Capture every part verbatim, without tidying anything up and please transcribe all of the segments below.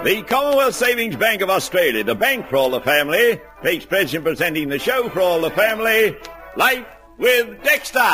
The Commonwealth Savings Bank of Australia, the bank for all the family, takes pleasure in presenting the show for all the family, Life with Dexter.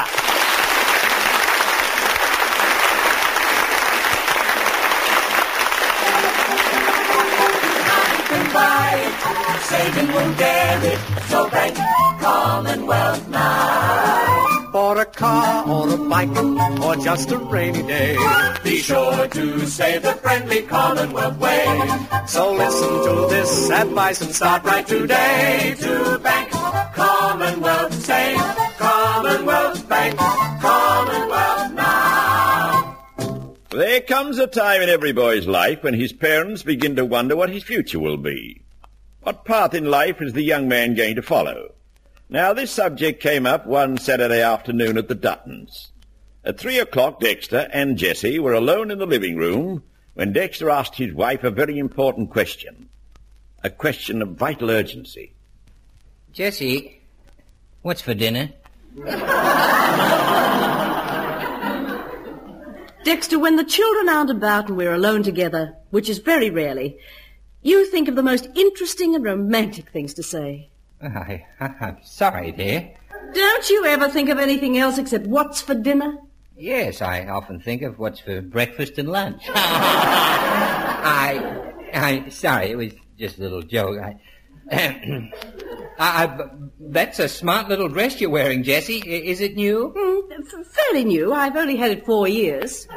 Saving won't get it, so bank Commonwealth now. For a car or a bike or just a rainy day, be sure to save the friendly Commonwealth way. So listen to this advice and start right today. To bank Commonwealth, save Commonwealth Bank, Commonwealth now. There comes a time in every boy's life when his parents begin to wonder what his future will be. What path in life is the young man going to follow? Now, this subject came up one Saturday afternoon at the Duttons. At three o'clock, Dexter and Jessie were alone in the living room when Dexter asked his wife a very important question. A question of vital urgency. Jessie, what's for dinner? Dexter, when the children aren't about and we're alone together, which is very rarely, you think of the most interesting and romantic things to say. I, I, I'm sorry, dear. Don't you ever think of anything else except what's for dinner? Yes, I often think of what's for breakfast and lunch. I, I, sorry, it was just a little joke. I, I, I, that's a smart little dress you're wearing, Jessie. Is it new? Mm, f- fairly new. I've only had it four years.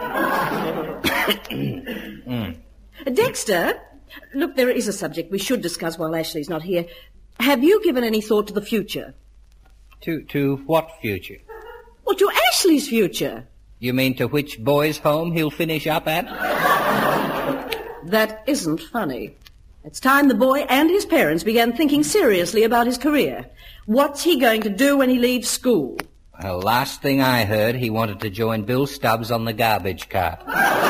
mm. Dexter, look, there is a subject we should discuss while Ashley's not here. Have you given any thought to the future? To to what future? Well, to Ashley's future. You mean to which boys' home he'll finish up at? That isn't funny. It's time the boy and his parents began thinking seriously about his career. What's he going to do when he leaves school? Well, last thing I heard, he wanted to join Bill Stubbs on the garbage cart.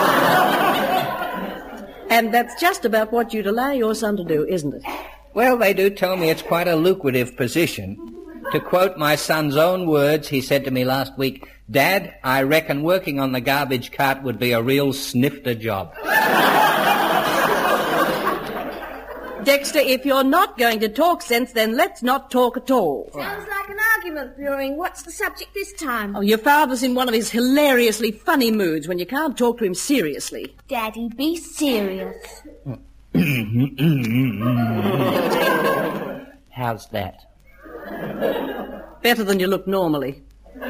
And that's just about what you'd allow your son to do, isn't it? Well, they do tell me it's quite a lucrative position. To quote my son's own words, he said to me last week, "Dad, I reckon working on the garbage cart would be a real snifter job." Dexter, if you're not going to talk sense, then let's not talk at all. Sounds like an argument brewing. What's the subject this time? Oh, your father's in one of his hilariously funny moods when you can't talk to him seriously. Daddy, be serious. How's that? Better than you look normally.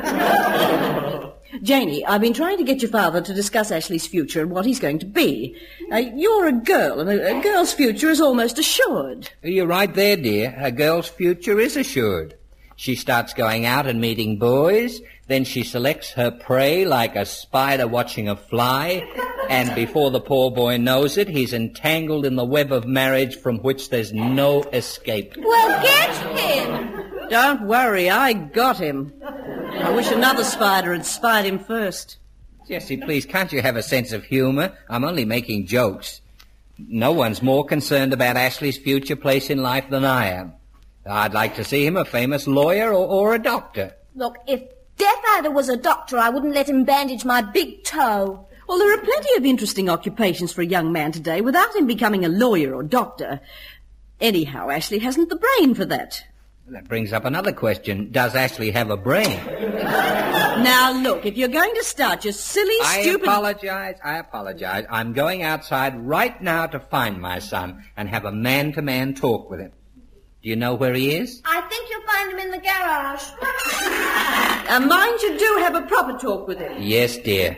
Janie, I've been trying to get your father to discuss Ashley's future and what he's going to be. Uh, you're a girl, and a, a girl's future is almost assured. You're right there, dear. A girl's future is assured. She starts going out and meeting boys, then she selects her prey like a spider watching a fly, and before the poor boy knows it, he's entangled in the web of marriage from which there's no escape. Well, get him! Don't worry, I got him. I wish another spider had spied him first. Jessie, please, can't you have a sense of humour? I'm only making jokes. No one's more concerned about Ashley's future place in life than I am. I'd like to see him a famous lawyer or, or a doctor. Look, if Death Adder was a doctor, I wouldn't let him bandage my big toe. Well, there are plenty of interesting occupations for a young man today without him becoming a lawyer or doctor. Anyhow, Ashley hasn't the brain for that. That brings up another question. Does Ashley have a brain? Now, look, if you're going to start your silly, I stupid... I apologize, I apologize. I'm going outside right now to find my son and have a man-to-man talk with him. Do you know where he is? I think you'll find him in the garage. And mind you do have a proper talk with him. Yes, dear.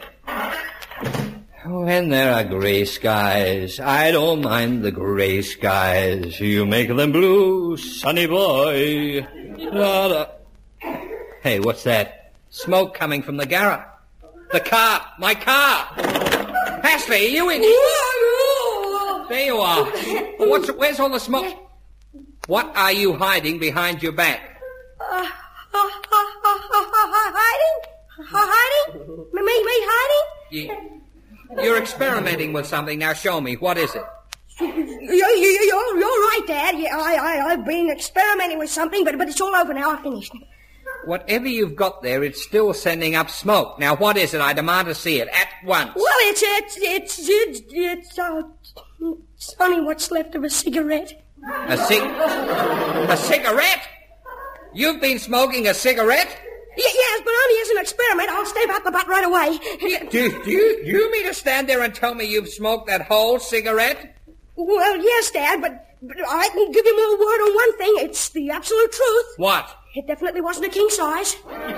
When there are grey skies, I don't mind the grey skies. You make them blue, sunny boy. La-da. Hey, what's that? Smoke coming from the garage. The car! My car! Ashley, are you in? There you are. What's, where's all the smoke? What are you hiding behind your back? Uh, uh, uh, uh, uh, hiding? Hiding? Me, me, me hiding? You, you're experimenting with something. Now show me. What is it? You're, you're, you're, you're right, Dad. Yeah, I, I, I've been experimenting with something, but, but it's all over now. I finished. Whatever you've got there, it's still sending up smoke. Now, what is it? I demand to see it. At once. Well, it's, it's, it's, it's, it's, uh, it's only what's left of a cigarette. A cig... A cigarette? You've been smoking a cigarette? Y- yes, but only as an experiment. I'll stave out the butt right away. Do, do, you, do you mean to stand there and tell me you've smoked that whole cigarette? Well, yes, Dad, but, but I can give you my word on one thing. It's the absolute truth. What? It definitely wasn't a king size.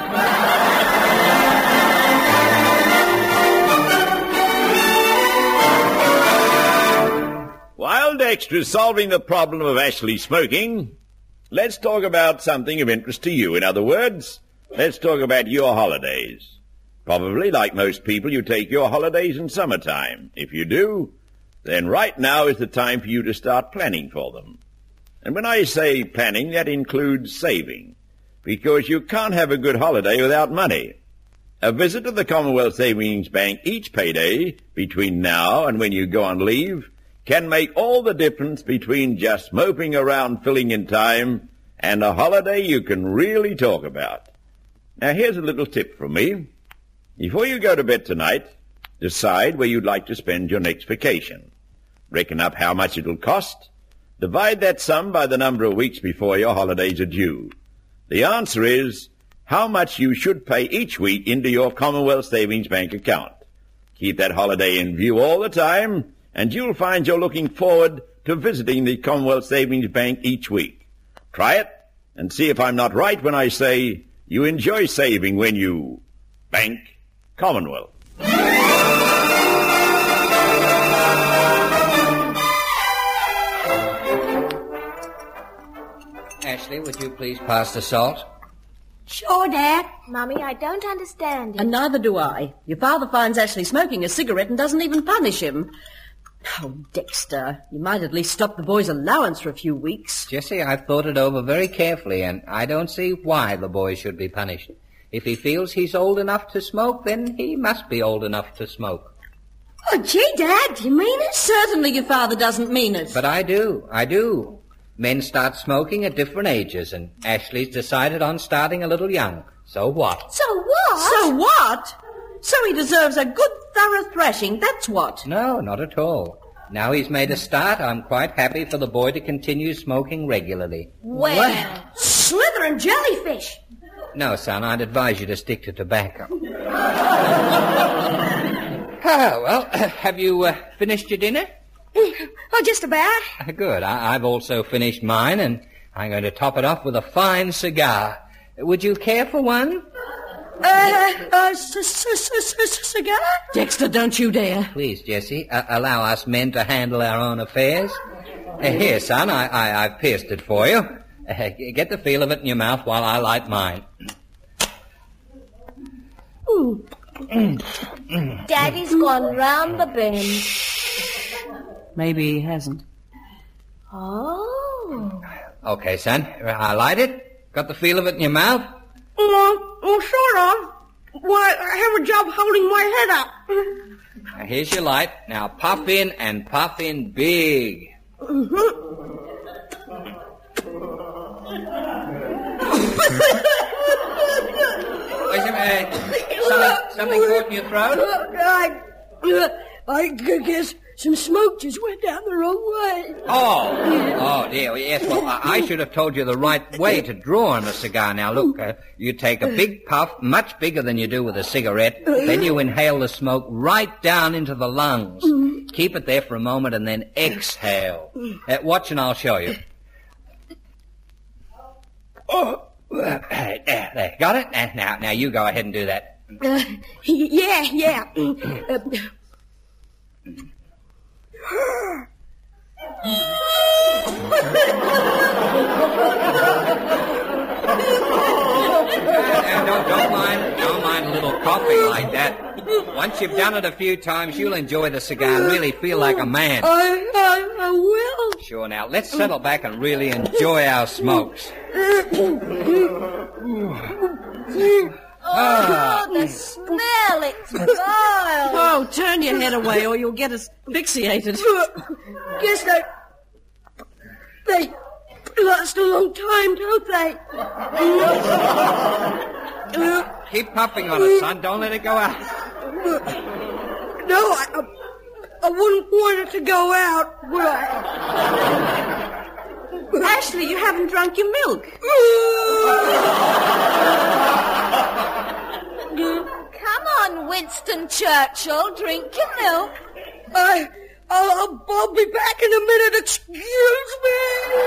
While Dexter's solving the problem of Ashley smoking, let's talk about something of interest to you. In other words, let's talk about your holidays. Probably, like most people, you take your holidays in summertime. If you do, then right now is the time for you to start planning for them. And when I say planning, that includes saving, because you can't have a good holiday without money. A visit to the Commonwealth Savings Bank each payday between now and when you go on leave can make all the difference between just moping around filling in time and a holiday you can really talk about. Now, here's a little tip from me. Before you go to bed tonight, decide where you'd like to spend your next vacation. Reckon up how much it'll cost. Divide that sum by the number of weeks before your holidays are due. The answer is how much you should pay each week into your Commonwealth Savings Bank account. Keep that holiday in view all the time, and you'll find you're looking forward to visiting the Commonwealth Savings Bank each week. Try it, and see if I'm not right when I say you enjoy saving when you bank Commonwealth. Ashley, would you please pass the salt? Sure, Dad. Mummy, I don't understand it. And neither do I. Your father finds Ashley smoking a cigarette and doesn't even punish him. Oh, Dexter, you might at least stop the boy's allowance for a few weeks. Jessie, I've thought it over very carefully, and I don't see why the boy should be punished. If he feels he's old enough to smoke, then he must be old enough to smoke. Oh, gee, Dad, do you mean it? Certainly your father doesn't mean it. But I do, I do. Men start smoking at different ages, and Ashley's decided on starting a little young. So what? So what? So what? So he deserves a good thorough thrashing, that's what. No, not at all. Now he's made a start, I'm quite happy for the boy to continue smoking regularly. Well, Well. slithering jellyfish. No, son, I'd advise you to stick to tobacco. Ah, well, have you uh, finished your dinner? Oh, just about. Good. I- I've also finished mine, and I'm going to top it off with a fine cigar. Would you care for one? Uh, uh, c- c- c- c- cigar? Dexter, don't you dare. Please, Jessie, uh, allow us men to handle our own affairs. Uh, here, son, I- I- I've pierced it for you. Uh, get the feel of it in your mouth while I light mine. Daddy's gone round the bend. Maybe he hasn't. Oh. Okay, son, I light it. Got the feel of it in your mouth? Well, well, sort of. Why, I have a job holding my head up. Now, here's your light. Now puff in and puff in big. Wait a minute. Something, something caught in your throat? I, uh, I guess some smoke just went down the wrong way. Oh, oh dear. Yes, well, I, I should have told you the right way to draw on a cigar. Now, look, uh, you take a big puff, much bigger than you do with a cigarette. Then you inhale the smoke right down into the lungs. Keep it there for a moment and then exhale. Uh, watch and I'll show you. Oh, there, there. Got it? Uh, Now, now you go ahead and do that. Uh, yeah, yeah. Uh, Now, don't, don't mind, don't mind a little coughing like that. Once you've done it a few times, you'll enjoy the cigar and really feel like a man. I, I, I will. Sure, now, let's settle back and really enjoy our smokes. Oh, the smell, it's vile. Oh, turn your head away or you'll get asphyxiated. Guess they, they last a long time, don't they? Keep puffing on it, son. Don't let it go out. No, I, I, I wouldn't want it to go out, would I? Ashley, you haven't drunk your milk. Come on, Winston Churchill, drink your milk. I, I'll, I'll be back in a minute. Excuse me.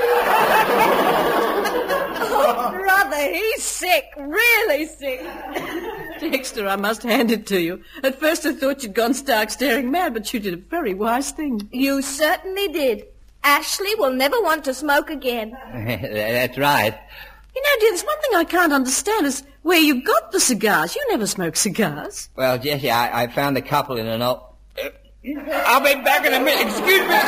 Oh, brother, he's sick, really sick. Dexter, I must hand it to you. At first I thought you'd gone stark staring mad, but you did a very wise thing. You certainly did. Ashley will never want to smoke again. That's right. You know, dear, there's one thing I can't understand is where you got the cigars. You never smoke cigars. Well, Jessie, I, I found a couple in an old... Uh, I'll be back in a minute. Excuse me.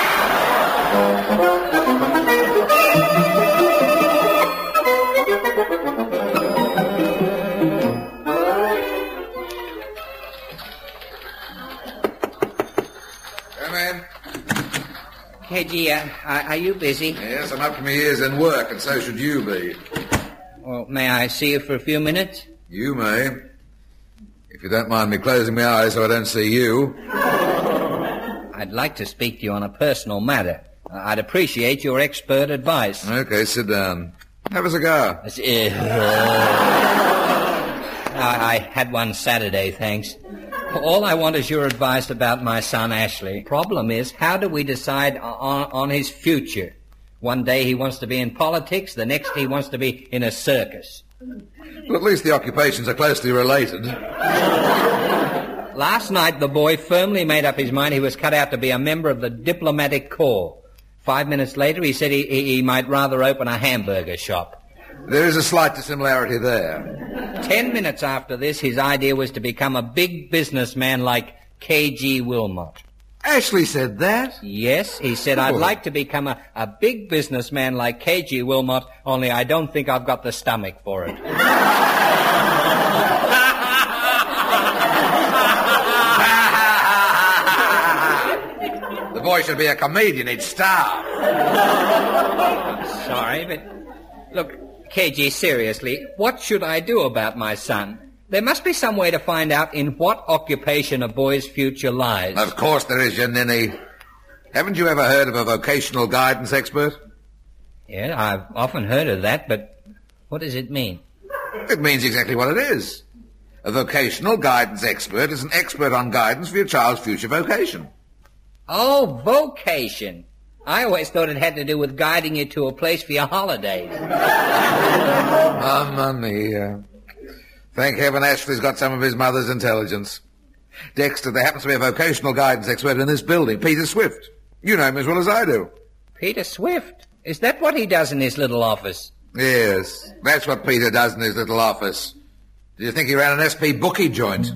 Come in. K G, uh, are, are you busy? Yes, I'm up to my ears in work, and so should you be. Well, may I see you for a few minutes? You may. If you don't mind me closing my eyes so I don't see you. I'd like to speak to you on a personal matter. I'd appreciate your expert advice. Okay, sit down. Have a cigar. Uh, I, I had one Saturday, thanks. All I want is your advice about my son, Ashley. Problem is, how do we decide on, on his future? One day he wants to be in politics, the next he wants to be in a circus. Well, at least the occupations are closely related. Last night, the boy firmly made up his mind he was cut out to be a member of the diplomatic corps. Five minutes later, he said he, he, he might rather open a hamburger shop. There is a slight dissimilarity there. Ten minutes after this, his idea was to become a big businessman like K G Wilmot. Ashley said that? Yes, he said, I'd Oh. like to become a, a big businessman like K G Wilmot, only I don't think I've got the stomach for it. The boy should be a comedian. He'd starve. Sorry, but look, K G, seriously, what should I do about my son? There must be some way to find out in what occupation a boy's future lies. Of course there is, you ninny. Haven't you ever heard of a vocational guidance expert? Yeah, I've often heard of that, but what does it mean? It means exactly what it is. A vocational guidance expert is an expert on guidance for your child's future vocation. Oh, vocation. I always thought it had to do with guiding you to a place for your holidays. Mamma mia. Thank heaven Ashley's got some of his mother's intelligence. Dexter, there happens to be a vocational guidance expert in this building, Peter Swift. You know him as well as I do. Peter Swift? Is that what he does in his little office? Yes, that's what Peter does in his little office. Do you think he ran an S P bookie joint?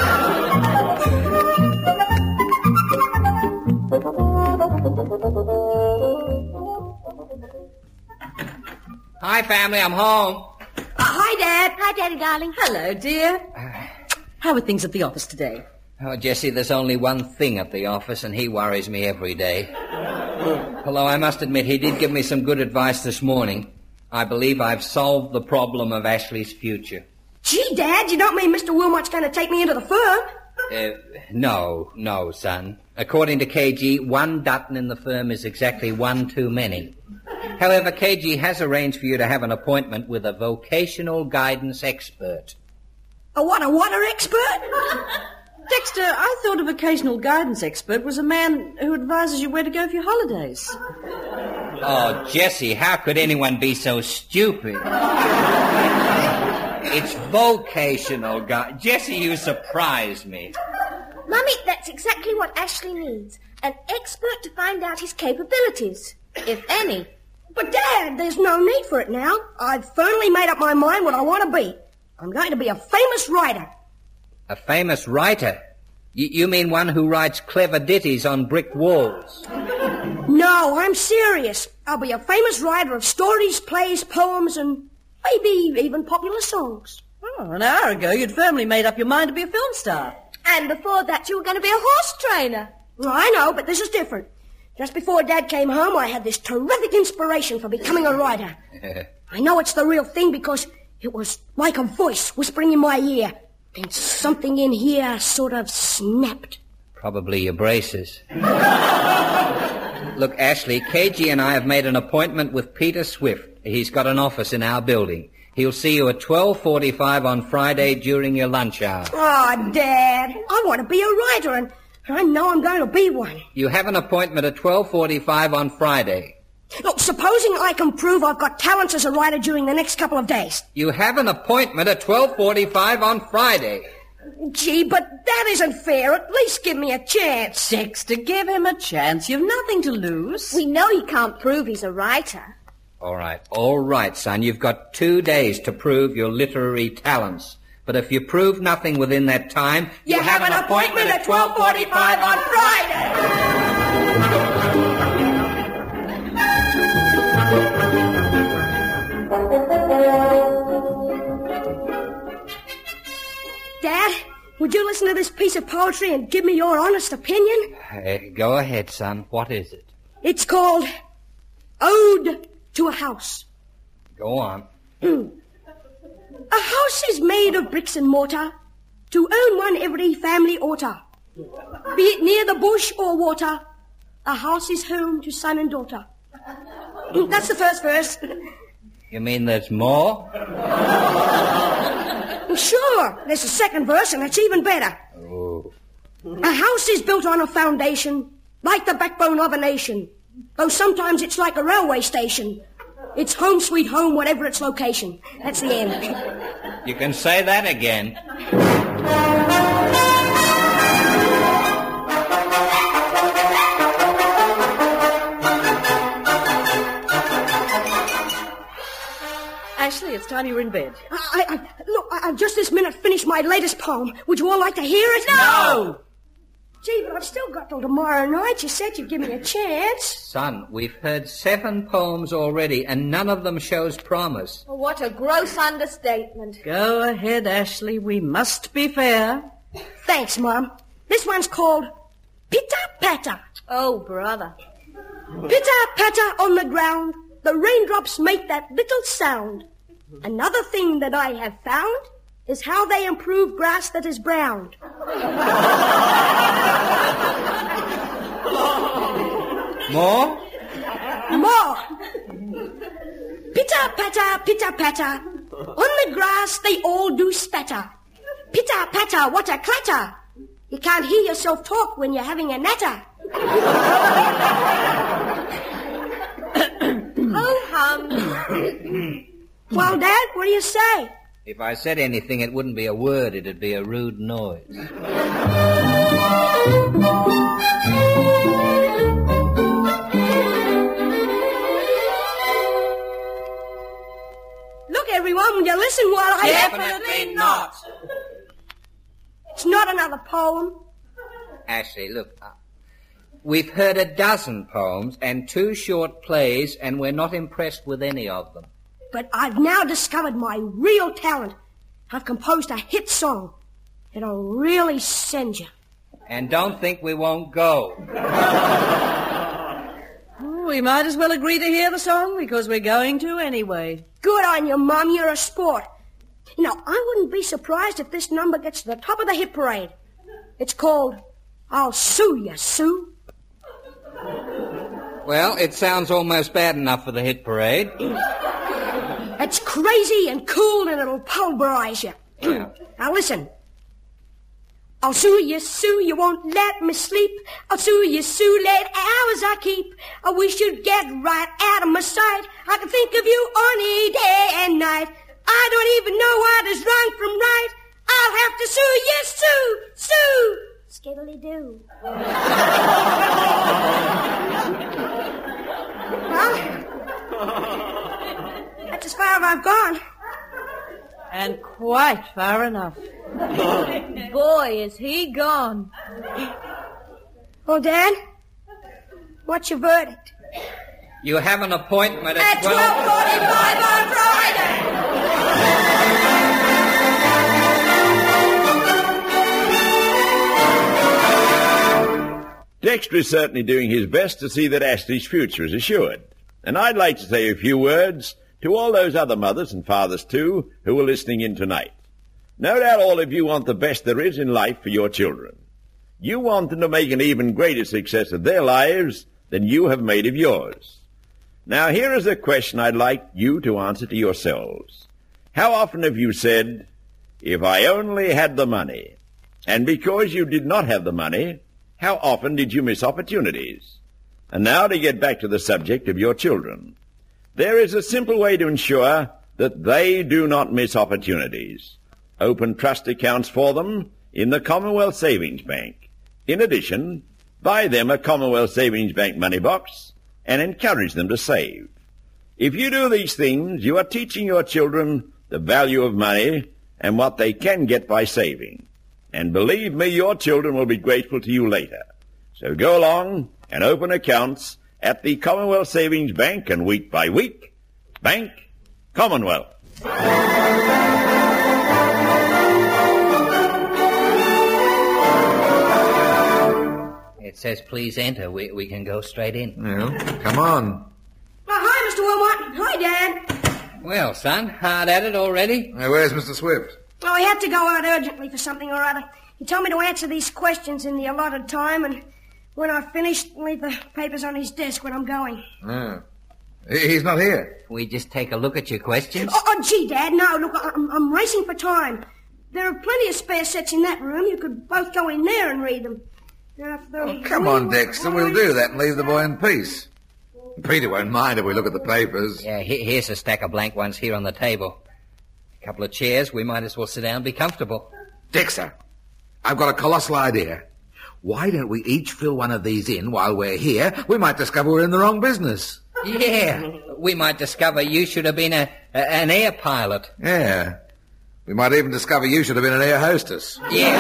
Hi, family, I'm home. Uh, hi, Dad. Hi, Daddy, darling. Hello, dear. How are things at the office today? Oh, Jessie, there's only one thing at the office, and he worries me every day. Although I must admit, he did give me some good advice this morning. I believe I've solved the problem of Ashley's future. Gee, Dad, you don't mean Mister Wilmot's going to take me into the firm? Uh, no, no, son. According to K G, one Dutton in the firm is exactly one too many. However, K G has arranged for you to have an appointment with a vocational guidance expert. A what, a water expert? Dexter, I thought a vocational guidance expert was a man who advises you where to go for your holidays. Oh, Jessie, how could anyone be so stupid? It's vocational guy. Jessie, you surprised me. Mummy, that's exactly what Ashley needs. An expert to find out his capabilities, if any. But, Dad, there's no need for it now. I've firmly made up my mind what I want to be. I'm going to be a famous writer. A famous writer? Y- you mean one who writes clever ditties on brick walls? No, I'm serious. I'll be a famous writer of stories, plays, poems, and maybe even popular songs. Oh, an hour ago you'd firmly made up your mind to be a film star. And before that, you were going to be a horse trainer. Well, I know, but this is different. Just before Dad came home, I had this terrific inspiration for becoming a writer. I know it's the real thing because it was like a voice whispering in my ear. Then something in here sort of snapped. Probably your braces. Look, Ashley, K G and I have made an appointment with Peter Swift. He's got an office in our building. He'll see you at twelve forty-five on Friday during your lunch hour. Oh, Dad, I want to be a writer, and I know I'm going to be one. You have an appointment at twelve forty-five on Friday. Look, supposing I can prove I've got talents as a writer during the next couple of days. You have an appointment at twelve forty-five on Friday. Gee, but that isn't fair. At least give me a chance. Dexter, give him a chance. You've nothing to lose. We know he can't prove he's a writer. All right, all right, son. You've got two days to prove your literary talents. But if you prove nothing within that time, you, you have, have an appointment at twelve forty-five on Friday. Dad, would you listen to this piece of poetry and give me your honest opinion? Hey, go ahead, son. What is it? It's called Ode to a House. Go on. A house is made of bricks and mortar. To own one every family oughta. Be it near the bush or water, a house is home to son and daughter. That's the first verse. You mean there's more? Sure, there's a second verse, and it's even better. Oh. A house is built on a foundation, like the backbone of a nation. Though sometimes it's like a railway station. It's home sweet home, whatever its location. That's the end. You can say that again. Ashley, it's time you were in bed. I, I, look, I, I've just this minute finished my latest poem. Would you all like to hear it? No! Gee, but I've still got till tomorrow night. You said you'd give me a chance. Son, we've heard seven poems already, and none of them shows promise. Oh, what a gross understatement. Go ahead, Ashley. We must be fair. Thanks, Mom. This one's called Pitter-Patter. Oh, brother. Pitter-patter on the ground, the raindrops make that little sound. Another thing that I have found is how they improve grass that is browned. More? More. Pitter-patter, pitter-patter. On the grass they all do spatter. Pitter-patter, what a clatter. You can't hear yourself talk when you're having a natter. Oh, hum. Well, Dad, what do you say? If I said anything, it wouldn't be a word. It'd be a rude noise. Look, everyone, will you listen while I... Definitely not. It's not another poem. Ashley, look, uh, we've heard a dozen poems and two short plays, and we're not impressed with any of them. But I've now discovered my real talent. I've composed a hit song. It'll really send you. And don't think we won't go. We might as well agree to hear the song, because we're going to anyway. Good on you, Mom. You're a sport. You know, I wouldn't be surprised if this number gets to the top of the hit parade. It's called I'll Sue Ya, Sue. Well, it sounds almost bad enough for the hit parade. It's crazy and cool, and it'll pulverize you. Yeah. Now listen. I'll sue you, sue, you won't let me sleep. I'll sue you, sue, late hours I keep. I wish you'd get right out of my sight. I can think of you any day and night. I don't even know what is wrong from right. I'll have to sue you, sue, sue. Skiddly-doo. Well, that's as far as I've gone. And quite far enough. Boy, is he gone. Well, Dad, what's your verdict? You have an appointment at, At twelve forty-five on Friday. Dexter is certainly doing his best to see that Ashley's future is assured. And I'd like to say a few words to all those other mothers and fathers, too, who are listening in tonight. No doubt all of you want the best there is in life for your children. You want them to make an even greater success of their lives than you have made of yours. Now, here is a question I'd like you to answer to yourselves. How often have you said, if I only had the money? And because you did not have the money, how often did you miss opportunities? And now to get back to the subject of your children. There is a simple way to ensure that they do not miss opportunities. Open trust accounts for them in the Commonwealth Savings Bank. In addition, buy them a Commonwealth Savings Bank money box and encourage them to save. If you do these things, you are teaching your children the value of money and what they can get by saving. And believe me, your children will be grateful to you later. So go along and open accounts at the Commonwealth Savings Bank, and week by week, Bank Commonwealth. It says please enter. We, we can go straight in. Well, come on. Oh, hi, Mister Wilmot. Hi, Dad. Well, son, hard at it already? Now, where's Mister Swift? Well, he had to go out urgently for something or other. He told me to answer these questions in the allotted time, and when I've finished, leave the papers on his desk when I'm going. Oh. He- He's not here. We just take a look at your questions? Oh, oh gee, Dad, no, look, I'm, I'm racing for time. There are plenty of spare sets in that room. You could both go in there and read them. Now, if they're Oh, come on, Dexter. We'll do that and leave the boy in peace. Peter won't mind if we look at the papers. Yeah, he- here's a stack of blank ones here on the table. A couple of chairs. We might as well sit down and be comfortable. Dexter, I've got a colossal idea. Why don't we each fill one of these in while we're here? We might discover we're in the wrong business. Yeah, we might discover you should have been a, a an air pilot. Yeah. We might even discover you should have been an air hostess. Yeah.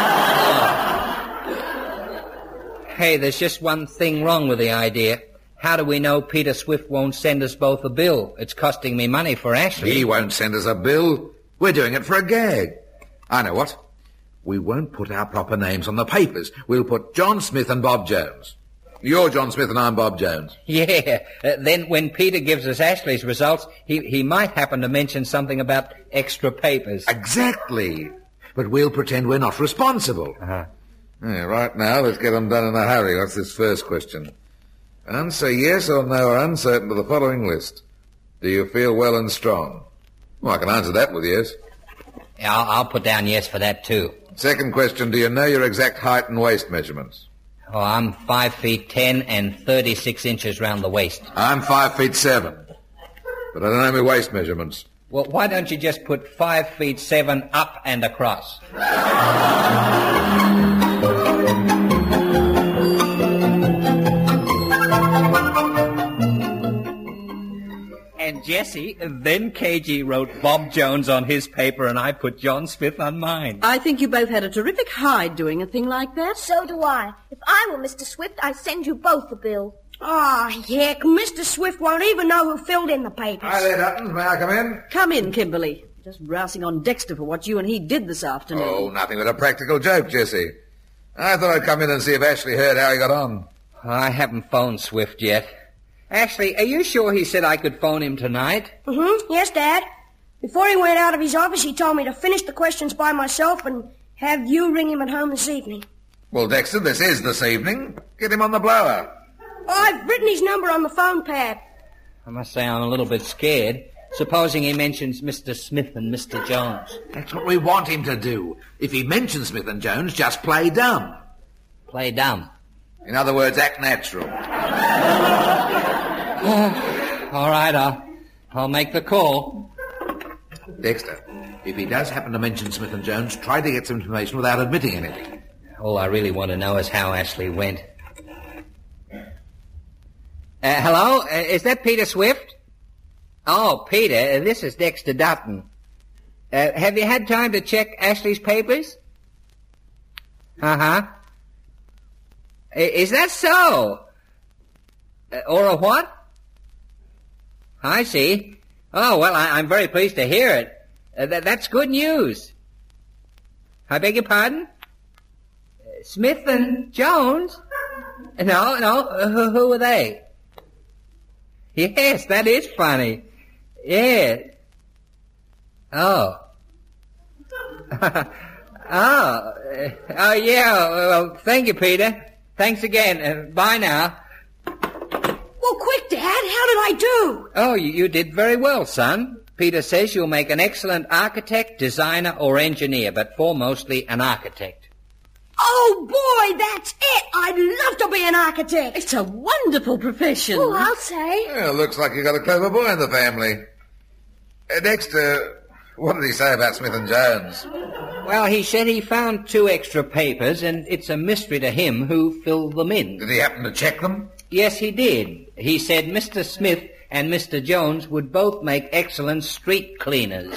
Oh. Hey, there's just one thing wrong with the idea. How do we know Peter Swift won't send us both a bill? It's costing me money for Ashley. He won't send us a bill. We're doing it for a gag. I know what. We won't put our proper names on the papers. We'll put John Smith and Bob Jones. You're John Smith and I'm Bob Jones. Yeah. Uh, then when Peter gives us Ashley's results, he, he might happen to mention something about extra papers. Exactly. But we'll pretend we're not responsible. Uh-huh. Yeah, right now, let's get them done in a hurry. What's this first question? Answer yes or no or uncertain to the following list. Do you feel well and strong? Well, I can answer that with yes. Yeah, I'll, I'll put down yes for that, too. Second question, do you know your exact height and waist measurements? Oh, I'm five feet ten and thirty-six inches round the waist. I'm five feet seven. But I don't know my waist measurements. Well, why don't you just put five feet seven up and across? And Jesse, then K G wrote Bob Jones on his paper and I put John Smith on mine. I think you both had a terrific hide doing a thing like that. So do I. If I were Mister Swift, I'd send you both a bill. Oh, heck, Mister Swift won't even know who filled in the papers. Hi there, Dutton. May I come in? Come in, Kimberly. Just rousing on Dexter for what you and he did this afternoon. Oh, nothing but a practical joke, Jesse. I thought I'd come in and see if Ashley heard how he got on. I haven't phoned Swift yet. Ashley, are you sure he said I could phone him tonight? Mm-hmm. Yes, Dad. Before he went out of his office, he told me to finish the questions by myself and have you ring him at home this evening. Well, Dexter, this is this evening. Get him on the blower. I've written his number on the phone pad. I must say I'm a little bit scared. Supposing he mentions Mister Smith and Mister Jones. That's what we want him to do. If he mentions Smith and Jones, just play dumb. Play dumb. In other words, act natural. All right, I'll, I'll make the call. Dexter, if he does happen to mention Smith and Jones, try to get some information without admitting anything. All I really want to know is how Ashley went. Uh, hello? Uh, is that Peter Swift? Oh, Peter, uh, this is Dexter Dutton. Uh, have you had time to check Ashley's papers? Uh-huh. I- is that so? Uh, or a what? I see. Oh, well, I- I'm very pleased to hear it. Uh, th- that's good news. I beg your pardon? Uh, Smith and Jones? No, no, uh, who, who are they? Yes, that is funny. Yeah. Oh. Oh, uh, oh yeah. Well, thank you, Peter. Thanks again. Uh, bye now. Well, quick, Dad. How did I do? Oh, you, you did very well, son. Peter says you'll make an excellent architect, designer, or engineer, but foremostly an architect. Oh, boy, that's it. I'd love to be an architect. It's a wonderful profession. Oh, I'll say. Well, looks like you got a clever boy in the family. Uh, next, uh, what did he say about Smith and Jones? Well, he said he found two extra papers, and it's a mystery to him who filled them in. Did he happen to check them? Yes, he did. He said Mister Smith and Mister Jones would both make excellent street cleaners.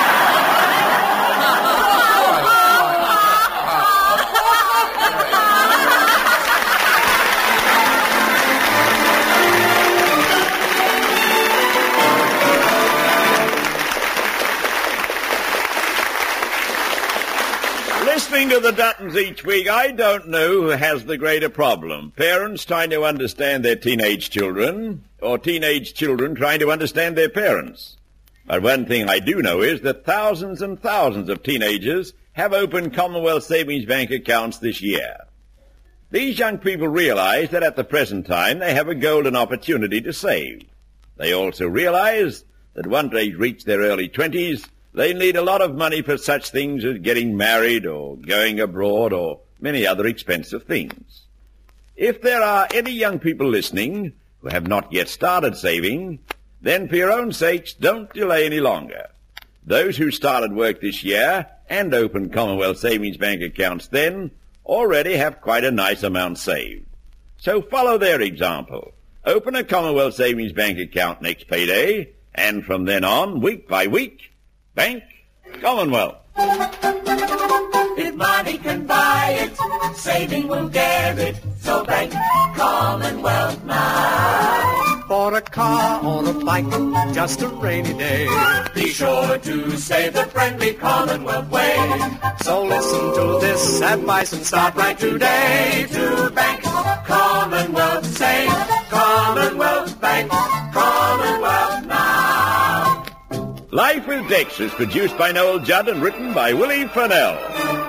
Listening to the Duttons each week, I don't know who has the greater problem. Parents trying to understand their teenage children, or teenage children trying to understand their parents. But one thing I do know is that thousands and thousands of teenagers have opened Commonwealth Savings Bank accounts this year. These young people realize that at the present time they have a golden opportunity to save. They also realize that once they reach their early twenties, they need a lot of money for such things as getting married or going abroad or many other expensive things. If there are any young people listening who have not yet started saving, then for your own sakes, don't delay any longer. Those who started work this year and opened Commonwealth Savings Bank accounts then already have quite a nice amount saved. So follow their example. Open a Commonwealth Savings Bank account next payday, and from then on, week by week, Bank Commonwealth. If money can buy it, saving will get it. So Bank Commonwealth now. For a car or a bike, just a rainy day. Be sure to save the friendly Commonwealth way. So listen to this advice and start right today. To Bank Commonwealth, save Commonwealth Bank Commonwealth now. Life with Dix is produced by Noel Judd and written by Willie Fennell.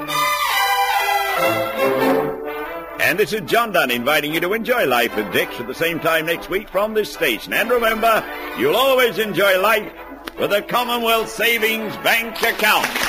And this is John Dunn inviting you to enjoy Life with Dix at the same time next week from this station. And remember, you'll always enjoy life with a Commonwealth Savings Bank account.